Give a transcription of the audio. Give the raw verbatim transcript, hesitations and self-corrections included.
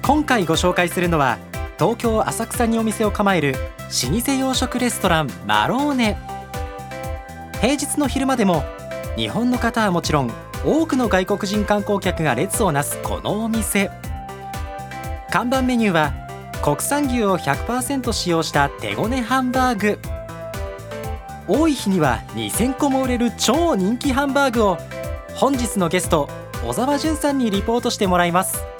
今回ご紹介するのは東京浅草にお店を構える老舗洋食レストランマローネ。平日の昼間でも日本の方はもちろん多くの外国人観光客が列をなすこのお店。看板メニューは国産牛を ひゃくパーセント 使用した手ごねハンバーグ。多い日にはにせんこも売れる超人気ハンバーグを本日のゲスト小沢淳さんにリポートしてもらいます。